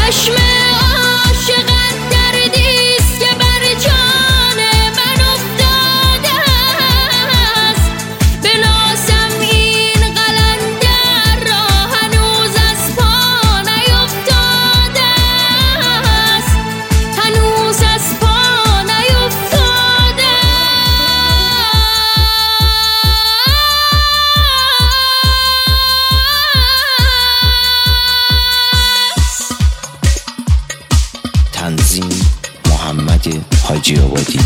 چشم عاشقت دردیست که بر جان من افتاده است. بناسم این قلندر را هنوز از پا نیفتاده است، هنوز از پا نیفتاده است. تنظیم محمد حاجی آبادی.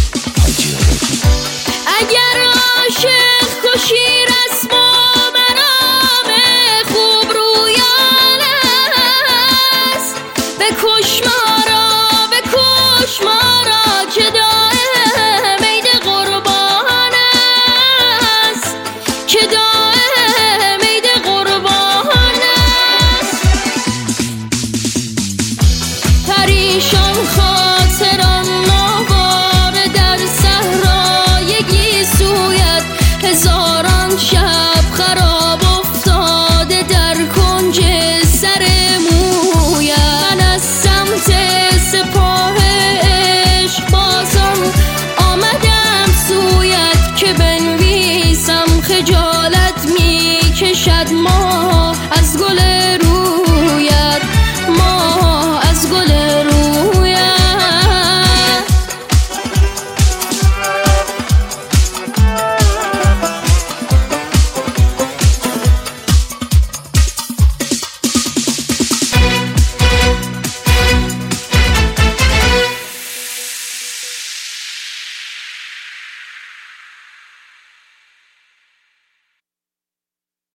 اگر عاشق کشی رسم و مرام خوب رویان است، بکش ما را که دائم عید قربان است، که دائم عید قربان است. پریشان خاطرم ناوار در صحرای گیسویت، هزاران شب خراب افتاده در کنج سر مویت. من از سمت سپاه عشق بازان آمدم سویت، که بنویسم خجالت می کشد ما